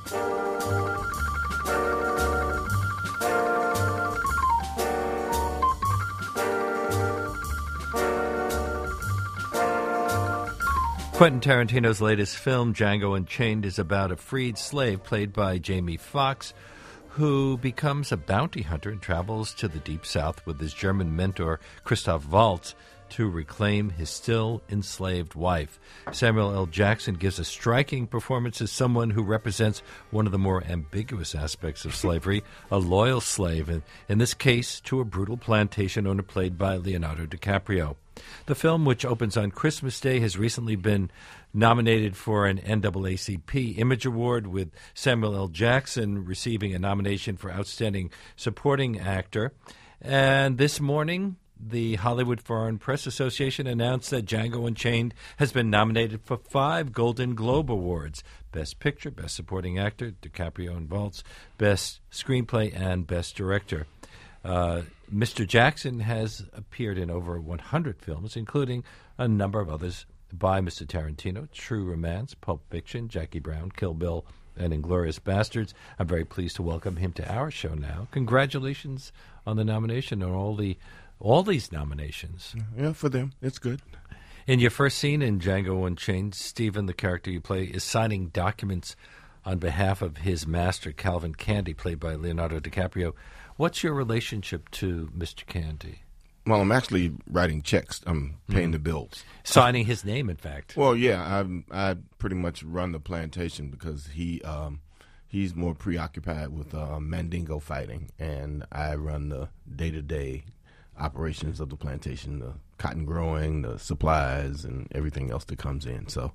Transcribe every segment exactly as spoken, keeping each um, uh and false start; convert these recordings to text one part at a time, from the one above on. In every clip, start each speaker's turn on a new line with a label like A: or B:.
A: Quentin Tarantino's latest film, Django Unchained, is about a freed slave played by Jamie Foxx, who becomes a bounty hunter and travels to the Deep South with his German mentor, Christoph Waltz, to reclaim his still enslaved wife. Samuel L. Jackson gives a striking performance as someone who represents one of the more ambiguous aspects of slavery, a loyal slave, in, in this case to a brutal plantation owner played by Leonardo DiCaprio. The film, which opens on Christmas Day, has recently been nominated for an N double A C P Image Award, with Samuel L. Jackson receiving a nomination for Outstanding Supporting Actor. And this morning, the Hollywood Foreign Press Association announced that Django Unchained has been nominated for five Golden Globe Awards: Best Picture, Best Supporting Actor, DiCaprio and Waltz, Best Screenplay, and Best Director. Uh, Mister Jackson has appeared in over one hundred films, including a number of others by Mister Tarantino: True Romance, Pulp Fiction, Jackie Brown, Kill Bill, and Inglourious Bastards. I'm very pleased to welcome him to our show now. Congratulations on the nomination and all the all these nominations.
B: Yeah, for them, it's good.
A: In your first scene in Django Unchained, Stephen, the character you play, is signing documents on behalf of his master, Calvin Candy, played by Leonardo DiCaprio. What's your relationship to Mister Candy?
B: Well, I'm actually writing checks. I'm paying mm. the bills.
A: Signing his name, in fact.
B: Well, yeah, I I pretty much run the plantation because he um, he's more preoccupied with uh, Mandingo fighting, and I run the day-to-day operations of the plantation, the cotton growing, the supplies, and everything else that comes in. So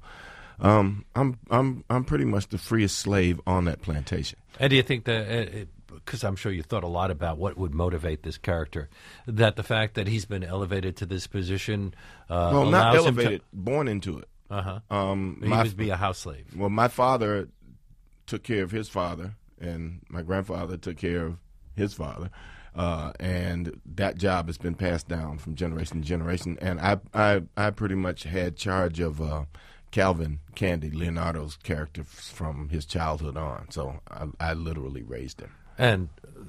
B: um, I'm I'm I'm pretty much the freest slave on that plantation.
A: And do you think that, uh, because I'm sure you thought a lot about what would motivate this character, that the fact that he's been elevated to this position uh,
B: well,
A: allows
B: not
A: him
B: elevated,
A: to...
B: born into it.
A: Uh-huh.
B: Um,
A: he
B: my,
A: would be a house slave.
B: Well, my father took care of his father, and my grandfather took care of his father. Uh, and that job has been passed down from generation to generation. And I, I, I pretty much had charge of uh, Calvin Candy, Leonardo's character, from his childhood on. So I, I literally raised him.
A: And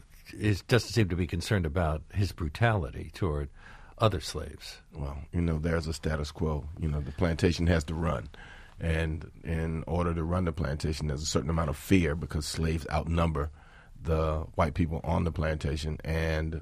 A: it doesn't seem to be concerned about his brutality toward other slaves.
B: Well, you know, there's a status quo. You know, the plantation has to run. And in order to run the plantation, there's a certain amount of fear because slaves outnumber the white people on the plantation, and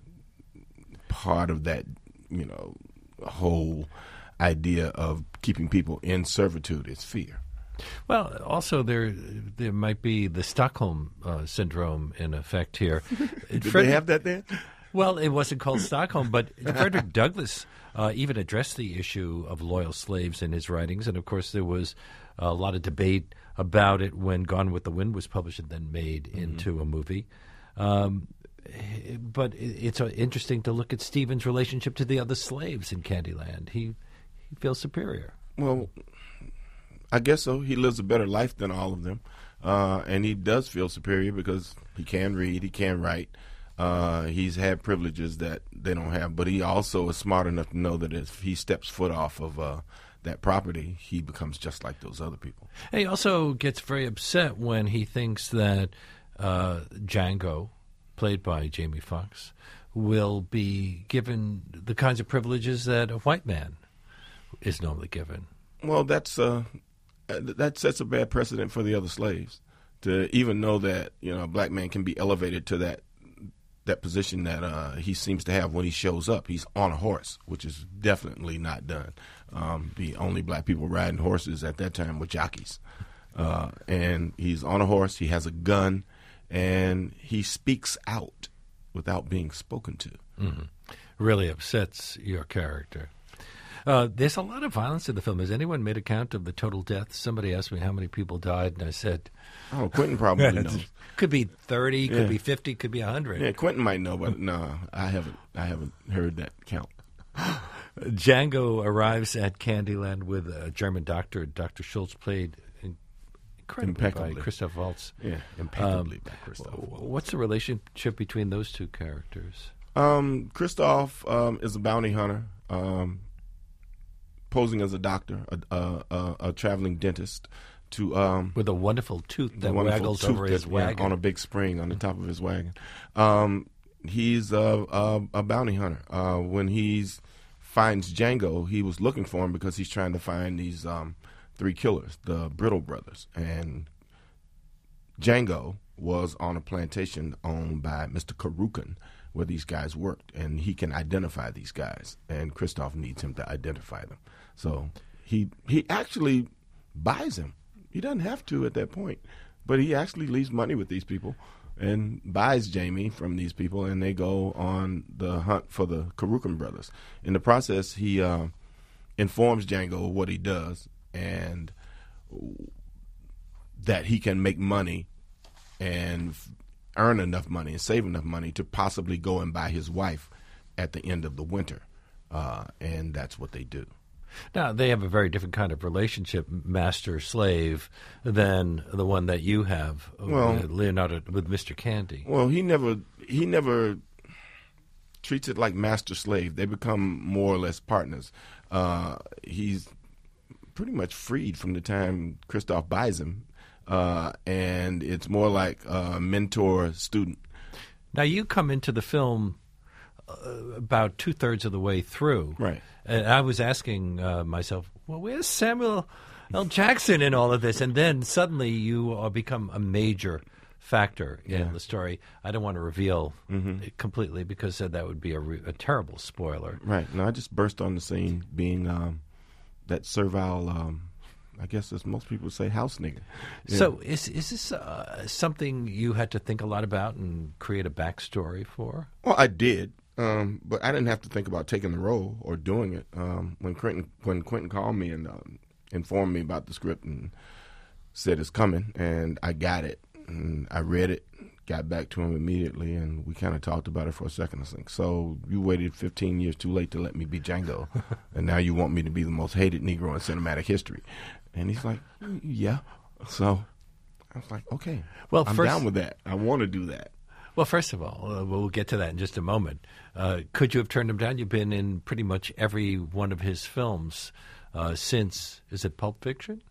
B: part of that, you know, whole idea of keeping people in servitude is fear.
A: Well, also there there might be the Stockholm uh, syndrome in effect here.
B: Did
A: Fred-
B: they have that then?
A: Well, it wasn't called Stockholm, but Frederick Douglass uh, even addressed the issue of loyal slaves in his writings, and of course there was a lot of debate about it when Gone with the Wind was published and then made mm-hmm. into a movie. Um, but it's interesting to look at Stephen's relationship to the other slaves in Candyland. He, he feels superior.
B: Well, I guess so. He lives a better life than all of them, uh, and he does feel superior because he can read, he can write. Uh, he's had privileges that they don't have, but he also is smart enough to know that if he steps foot off of uh, that property, he becomes just like those other people.
A: And he also gets very upset when he thinks that uh, Django, played by Jamie Foxx, will be given the kinds of privileges that a white man is normally given.
B: Well, that's uh, that sets a bad precedent for the other slaves to even know that, you know, a black man can be elevated to that that position that uh, he seems to have when he shows up. He's on a horse, which is definitely not done. Um, the only black people riding horses at that time were jockeys. Uh, and he's on a horse, he has a gun, and he speaks out without being spoken to.
A: Mm-hmm. Really upsets your character. Uh, there's a lot of violence in the film. Has anyone made a count of the total deaths? Somebody asked me how many people died, and I said...
B: Oh, Quentin probably knows.
A: Could be thirty, could
B: yeah.
A: be fifty, could be one hundred.
B: Yeah, Quentin might know, but no, I haven't I haven't heard that count.
A: Django arrives at Candyland with a German doctor, Doctor Schultz, played incredibly
B: impeccably
A: by Christoph Waltz.
B: Yeah, impeccably
A: um,
B: by Christoph Waltz.
A: What's the relationship between those two characters?
B: Um, Christoph um, is a bounty hunter, um, posing as a doctor, a, a, a, a traveling dentist, to um,
A: with a wonderful tooth that
B: wonderful
A: waggles
B: tooth
A: over his
B: that, yeah,
A: wagon
B: on a big spring on the top of his wagon. Um, he's a, a, a bounty hunter. Uh, when he's finds Django, he was looking for him because he's trying to find these um, three killers, the Brittle brothers. And Django was on a plantation owned by Mister Karukan, where these guys worked, and he can identify these guys, and Christoph needs him to identify them. So he he actually buys him. He doesn't have to at that point, but he actually leaves money with these people and buys Jamie from these people, and they go on the hunt for the Karukan brothers. In the process, he uh, informs Django of what he does and that he can make money and earn enough money and save enough money to possibly go and buy his wife at the end of the winter. Uh, and that's what they do.
A: Now, they have a very different kind of relationship, master-slave, than the one that you have
B: well,
A: with Leonardo, with Mister Candy.
B: Well, he never he never treats it like master-slave. They become more or less partners. Uh, he's pretty much freed from the time Christoph buys him, uh, and it's more like a mentor-student.
A: Now, you come into the film uh, about two-thirds of the way through.
B: Right.
A: And I was asking uh, myself, well, where's Samuel L. Jackson in all of this? And then suddenly you uh, become a major factor in
B: yeah.
A: the story. I don't want to reveal
B: mm-hmm.
A: it completely because uh, that would be a, re- a terrible spoiler.
B: Right. No, I just burst on the scene being um, that servile, um, I guess as most people say, house nigga. Yeah.
A: So is, is this uh, something you had to think a lot about and create a backstory for?
B: Well, I did. Um, but I didn't have to think about taking the role or doing it. Um, when Quentin when Quentin called me and um, informed me about the script and said it's coming, and I got it, and I read it, got back to him immediately, and we kind of talked about it for a second. I think, so you waited fifteen years too late to let me be Django, and now you want me to be the most hated Negro in cinematic history. And he's like, yeah. So I was like, okay, well, I'm first, down with that. I want to do that.
A: Well, first of all, uh, we'll get to that in just a moment. Uh, could you have turned him down? You've been in pretty much every one of his films uh, since, is it Pulp Fiction?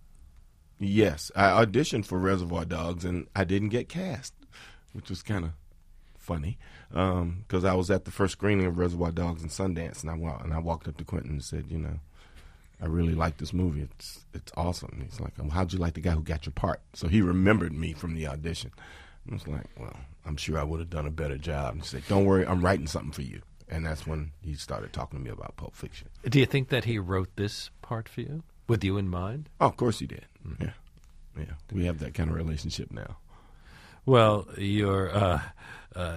B: Yes. I auditioned for Reservoir Dogs, and I didn't get cast, which was kind of funny because um, I was at the first screening of Reservoir Dogs in Sundance, and I, wa- and I walked up to Quentin and said, you know, I really like this movie. It's, it's awesome. He's like, well, how'd you like the guy who got your part? So he remembered me from the audition. I was like, well, I'm sure I would have done a better job. And he said, don't worry, I'm writing something for you. And that's when he started talking to me about Pulp Fiction.
A: Do you think that he wrote this part for you, with you in mind?
B: Oh, of course he did. Mm-hmm. Yeah. Yeah. We have that kind of relationship now.
A: Well, you're uh, uh,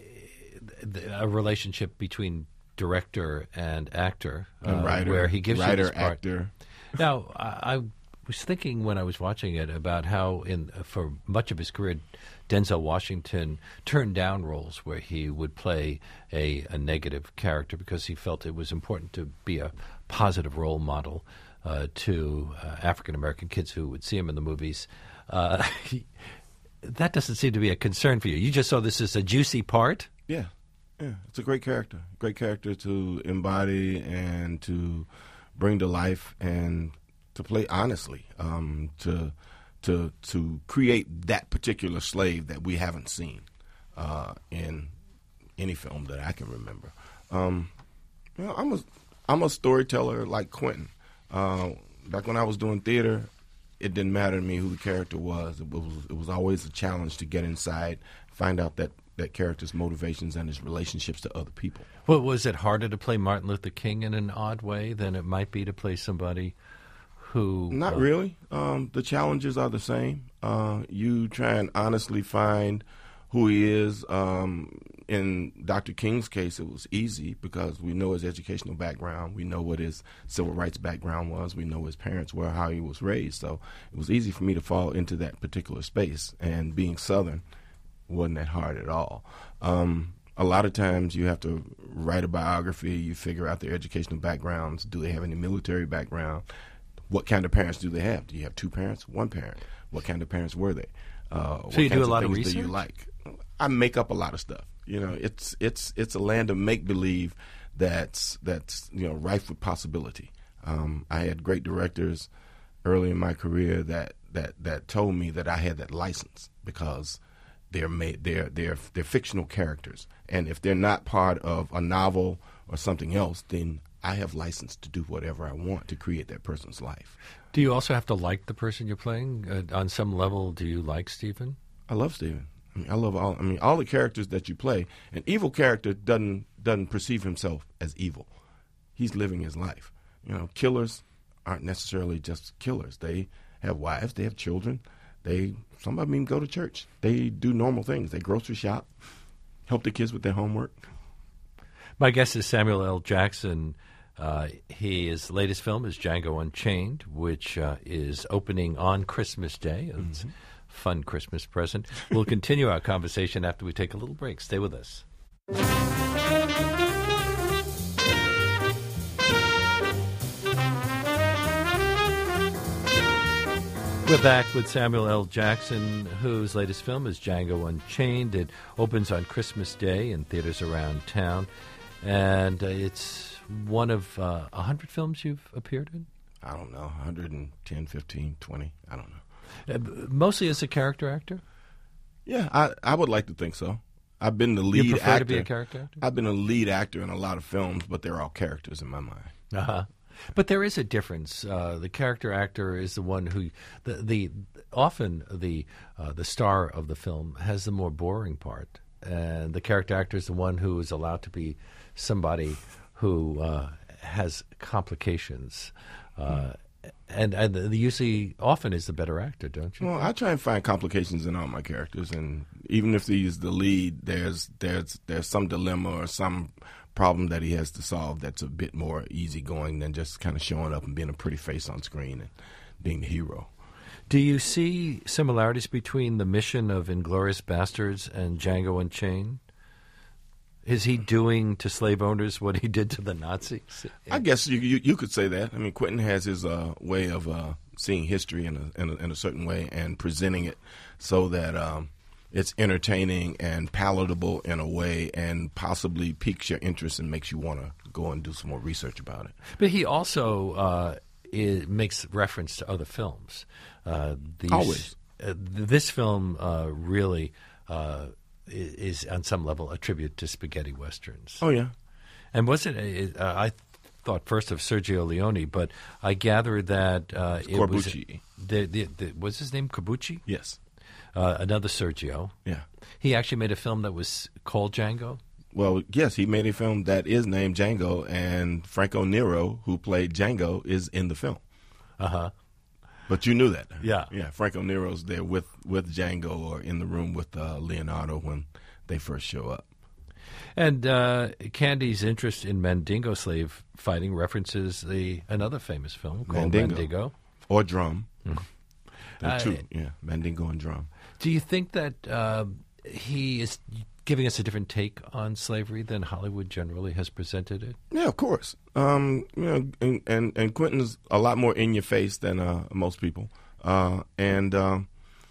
A: a relationship between director and actor. Uh,
B: and writer.
A: Where he gives
B: writer,
A: you this part.
B: actor.
A: Now, I, I was thinking when I was watching it about how in for much of his career, Denzel Washington turned down roles where he would play a, a negative character because he felt it was important to be a positive role model uh, to uh, African-American kids who would see him in the movies. Uh, he, that doesn't seem to be a concern for you. You just saw this as a juicy part?
B: Yeah. Yeah, it's a great character. Great character to embody and to bring to life and to play honestly, um, to to to create that particular slave that we haven't seen uh, in any film that I can remember. Um, you know, I'm a I'm a storyteller like Quentin. Uh, back when I was doing theater, it didn't matter to me who the character was. It was it was always a challenge to get inside, find out that, that character's motivations and his relationships to other people.
A: Well, was it harder to play Martin Luther King in an odd way than it might be to play somebody who...
B: Not
A: uh,
B: really. Um, the challenges are the same. Uh, you try and honestly find who he is. Um, in Doctor King's case, it was easy because we know his educational background. We know what his civil rights background was. We know who his parents were, how he was raised. So it was easy for me to fall into that particular space. And being Southern wasn't that hard at all. Um, a lot of times you have to write a biography. You figure out their educational backgrounds. Do they have any military background? What kind of parents do they have? Do you have two parents? One parent? What kind of parents were they? Uh,
A: so you do a lot of research?
B: Do you like? I make up a lot of stuff. You know, it's it's it's a land of make believe that's that's you know rife with possibility. Um, I had great directors early in my career that, that, that told me that I had that license because they're made they're they're they're fictional characters, and if they're not part of a novel or something else, then I have license to do whatever I want to create that person's life.
A: Do you also have to like the person you're playing? Uh, on some level, do you like Stephen?
B: I love Stephen. I mean, I love all. I mean, all the characters that you play. An evil character doesn't doesn't perceive himself as evil. He's living his life. You know, killers aren't necessarily just killers. They have wives. They have children. They some of them even go to church. They do normal things. They grocery shop, help the kids with their homework.
A: My guest is Samuel L. Jackson. Uh, his latest film is Django Unchained, which uh, is opening on Christmas Day. It's mm-hmm. a fun Christmas present. We'll continue our conversation after we take a little break. Stay with us. We're back with Samuel L. Jackson, whose latest film is Django Unchained. It opens on Christmas Day in theaters around town, and uh, it's one of uh, one hundred films you've appeared in?
B: I don't know, one hundred ten, fifteen, twenty, I don't know.
A: Uh, mostly as a character actor?
B: Yeah, I, I would like to think so. I've been the lead
A: you prefer
B: actor.
A: to be a character actor?
B: I've been a lead actor in a lot of films, but they're all characters in my mind.
A: Uh-huh. But there is a difference. Uh, the character actor is the one who, the, the often the uh, the star of the film has the more boring part, and the character actor is the one who is allowed to be somebody who uh, has complications, uh, and and the, usually often is the better actor, don't you?
B: Well, I try and find complications in all my characters, and even if he's the lead, there's there's there's some dilemma or some problem that he has to solve that's a bit more easygoing than just kind of showing up and being a pretty face on screen and being the hero.
A: Do you see similarities between the mission of Inglourious Bastards and Django Unchained? Is he doing to slave owners what he did to the Nazis?
B: I guess you you, you could say that. I mean, Quentin has his uh, way of uh, seeing history in a, in a in a certain way and presenting it so that um, it's entertaining and palatable in a way and possibly piques your interest and makes you want to go and do some more research about it.
A: But he also uh, it makes reference to other films. Uh, these,
B: Always.
A: Uh, this film uh, really uh, is, on some level, a tribute to spaghetti westerns.
B: Oh, yeah.
A: And wasn't it, uh, I thought first of Sergio Leone, but I gathered that uh, it
B: Corbucci.
A: was... The, the, the, was his name Corbucci?
B: Yes.
A: Uh, another Sergio.
B: Yeah.
A: He actually made a film that was called Django?
B: Well, yes, he made a film that is named Django, and Franco Nero, who played Django, is in the film.
A: Uh-huh.
B: But you knew that.
A: Yeah.
B: Yeah, Franco Nero's there with, with Django or in the room with uh, Leonardo when they first show up.
A: And uh, Candy's interest in Mandingo slave fighting references the another famous film called
B: Mandingo.
A: Mandingo.
B: Or Drum.
A: Mm.
B: There are
A: Uh,
B: two, yeah, Mandingo and Drum.
A: Do you think that uh, he is giving us a different take on slavery than Hollywood generally has presented it?
B: Yeah, of course. Um, you know, and, and and Quentin's a lot more in your face than uh, most people. Uh, and um,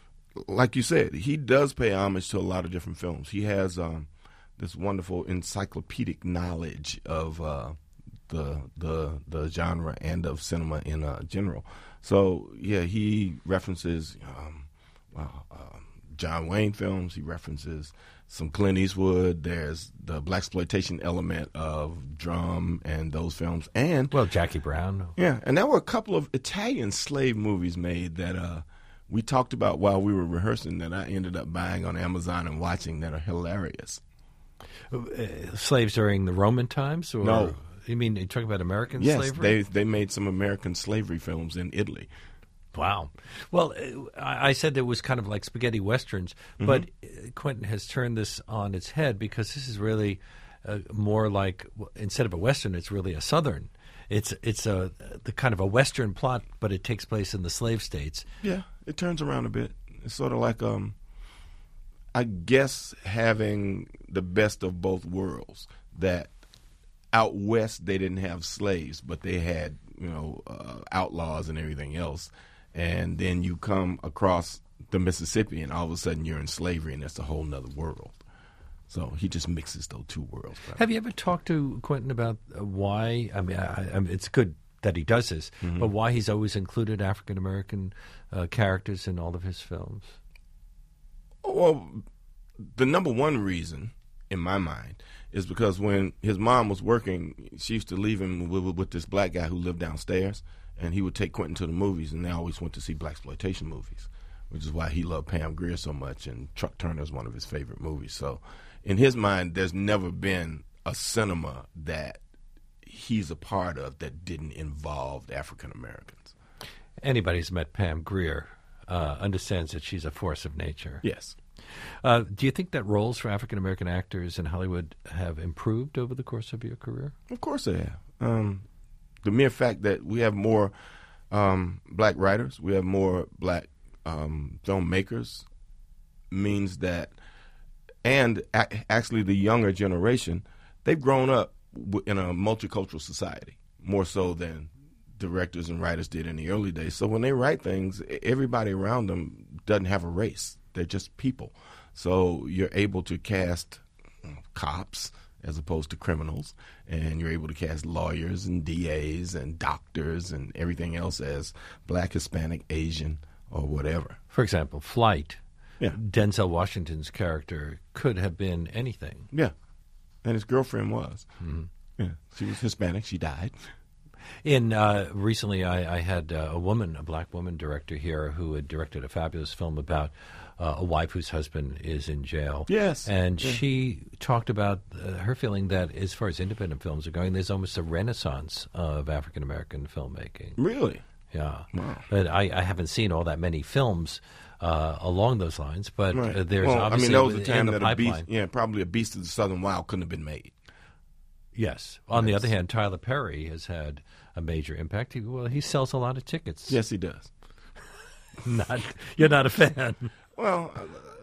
B: like you said, he does pay homage to a lot of different films. He has um, this wonderful encyclopedic knowledge of uh, the the the genre and of cinema in uh, general. So yeah, he references um, well, uh, John Wayne films. He references some Clint Eastwood. There's the blaxploitation element of Drum and those films, and
A: Well, Jackie Brown.
B: yeah, and there were a couple of Italian slave movies made that uh, we talked about while we were rehearsing that I ended up buying on Amazon and watching that are hilarious.
A: Uh, slaves during the Roman times? Or,
B: No.
A: You mean you're talking about American
B: Yes,
A: slavery?
B: they they made some American slavery films in Italy.
A: Wow. Well, uh, I I said it was kind of like spaghetti westerns,
B: Mm-hmm.
A: but uh, Quentin has turned this on its head because this is really uh, more like, instead of a western, it's really a southern. It's it's a the kind of a western plot, but it takes place in the slave states.
B: Yeah, it turns around a bit. It's sort of like, um, I guess, having the best of both worlds. That out west they didn't have slaves, but they had, you know, uh, outlaws and everything else. And then you come across the Mississippi, and all of a sudden you're in slavery, and that's a whole nother world. So he just mixes those two worlds. Right?
A: Have you ever talked to Quentin about uh, why? I mean, I, I mean, it's good that he does this,
B: Mm-hmm.
A: but why he's always included African American uh, characters in all of his films.
B: Well, the number one reason, in my mind, is because when his mom was working, she used to leave him with, with this black guy who lived downstairs, and he would take Quentin to the movies, and they always went to see blaxploitation movies, which is why he loved Pam Grier so much, and Truck Turner is one of his favorite movies. So in his mind, there's never been a cinema that he's a part of that didn't involve African Americans.
A: Anybody who's met Pam Grier uh, understands that she's a force of nature.
B: Yes.
A: Uh, do you think that roles for African American actors in Hollywood have improved over the course of your career?
B: Of course they have. Um, the mere fact that we have more um, black writers, we have more black um, filmmakers, means that, and a- actually the younger generation, they've grown up w- in a multicultural society, more so than directors and writers did in the early days. So when they write things, everybody around them doesn't have a race. They're just people. So you're able to cast cops as opposed to criminals, and you're able to cast lawyers and D As and doctors and everything else as black, Hispanic, Asian, or whatever.
A: For example, Flight.
B: Yeah.
A: Denzel Washington's character could have been anything.
B: Yeah. And his girlfriend was. Mm-hmm. Yeah. She was Hispanic. She died.
A: In uh, recently, I, I had uh, a woman, a black woman director here, who had directed a fabulous film about uh, a wife whose husband is in jail.
B: Yes,
A: and
B: yeah.
A: she talked about uh, her feeling that, as far as independent films are going, there's almost a renaissance of African American filmmaking.
B: Really?
A: Yeah.
B: Wow.
A: But I, I haven't seen all that many films uh, along those lines. But
B: Right.
A: uh, there's
B: well,
A: obviously
B: I mean, there was a time
A: in the
B: that a
A: pipeline.
B: beast, yeah, probably a Beast of the Southern Wild couldn't have been made.
A: Yes. On the
B: Yes.
A: other hand, Tyler Perry has had a major impact. He, well, he sells a lot of tickets.
B: Yes, he does.
A: Not, you're not a fan.
B: Well,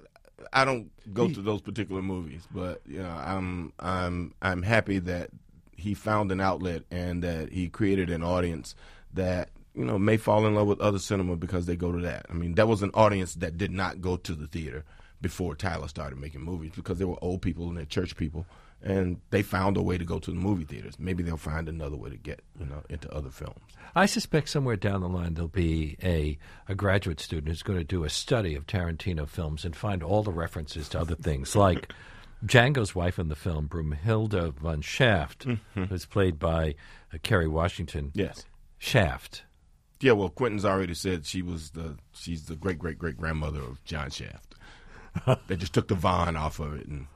B: I don't go to those particular movies, but you know, I'm I'm I'm happy that he found an outlet and that he created an audience that, you know, may fall in love with other cinema because they go to that. I mean, that was an audience that did not go to the theater before Tyler started making movies because they were old people and they're church people, and they found a way to go to the movie theaters. Maybe they'll find another way to get, you know, into other films.
A: I suspect somewhere down the line there'll be a, a graduate student who's going to do a study of Tarantino films and find all the references to other things, like Django's wife in the film, Brumhilde von Shaft,
B: Mm-hmm.
A: who's played by uh, Kerry Washington.
B: Yes.
A: Shaft.
B: Yeah, well, Quentin's already said she was the she's the great great great grandmother of John Shaft. They just took the Von off of it, and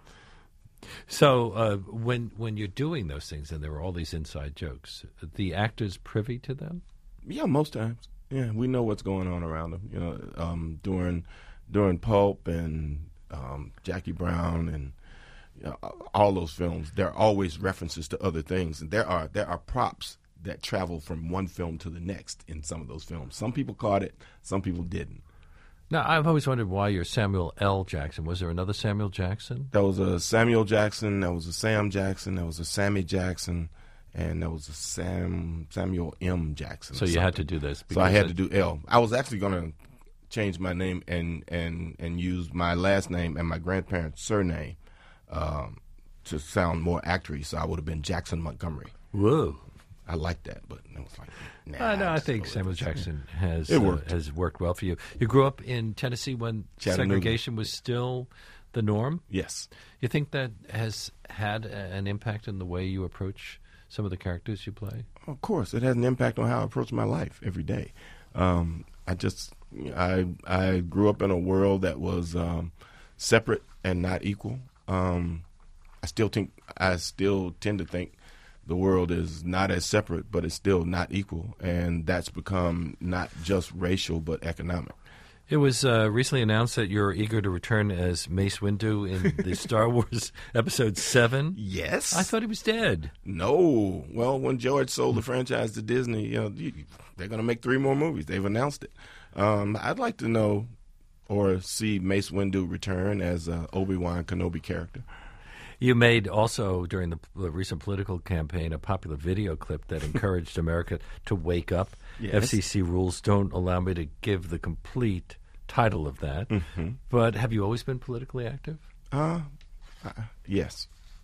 A: So uh, when when you're doing those things, and there are all these inside jokes, the actors privy to them?
B: yeah, most times, yeah, we know what's going on around them. You know, um, during during Pulp and um, Jackie Brown and you know, all those films, there are always references to other things, and there are there are props that travel from one film to the next in some of those films. Some people caught it, some people didn't.
A: Now, I've always wondered why you're Samuel L. Jackson. Was there another Samuel Jackson?
B: There was a Samuel Jackson, there was a Sam Jackson, there was a Sammy Jackson, and there was a Sam Samuel M. Jackson.
A: So you had to do this.
B: So I had
A: because
B: to do L. I was actually going to change my name and, and, and use my last name and my grandparents' surname um, to sound more actory. So I would have been Jackson Montgomery.
A: Whoa.
B: I like that, but it was like, nah.
A: Uh, no, I
B: just
A: think
B: go with
A: Samuel
B: it.
A: Jackson has
B: It
A: uh,
B: worked.
A: has worked well for you. You grew up in Tennessee when
B: Chattanooga.
A: segregation was still the norm.
B: Yes.
A: You think that has had a, an impact in the way you approach some of the characters you play?
B: Of course, it has an impact on how I approach my life every day. Um, I just, I, I grew up in a world that was um, separate and not equal. Um, I still think, I still tend to think the world is not as separate, but it's still not equal, and that's become not just racial but economic.
A: It was uh, recently announced that you're eager to return as Mace Windu in the Star Wars Episode seven.
B: Yes.
A: I thought he was dead.
B: No. Well, when George sold the franchise to Disney, you know, you, they're going to make three more movies. They've announced it. Um, I'd like to know or see Mace Windu return as an Obi-Wan Kenobi character.
A: You made also, during the, the recent political campaign, a popular video clip that encouraged America to wake up.
B: Yes.
A: F C C rules don't allow me to give the complete title of that.
B: Mm-hmm.
A: But have you always been politically active?
B: Uh, uh yes.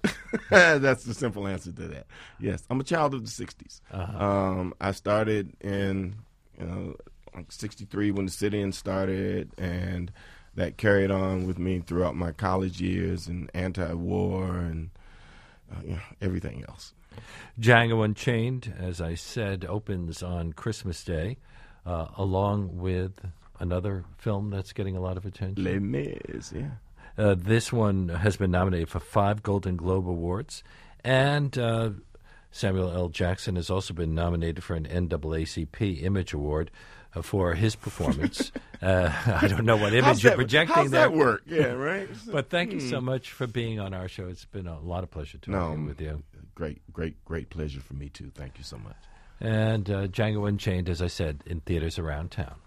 B: That's the simple answer to that. Yes, I'm a child of the sixties.
A: Uh-huh.
B: Um, I started in you know sixty-three when the sit-in started, and that carried on with me throughout my college years and anti-war and uh, you know, everything else.
A: Django Unchained, as I said, opens on Christmas Day, uh, along with another film that's getting a lot of attention.
B: Les Mis, yeah.
A: Uh, this one has been nominated for five Golden Globe Awards, and uh, Samuel L. Jackson has also been nominated for an N double A C P Image Award uh, for his performance. uh, I don't know what image
B: how's
A: you're
B: that,
A: projecting
B: how's
A: there.
B: that work? Yeah, right?
A: But thank you so much for being on our show. It's been a lot of pleasure talking
B: no,
A: with you.
B: Great, great, great pleasure for me, too. Thank you so much.
A: And uh, Django Unchained, as I said, in theaters around town.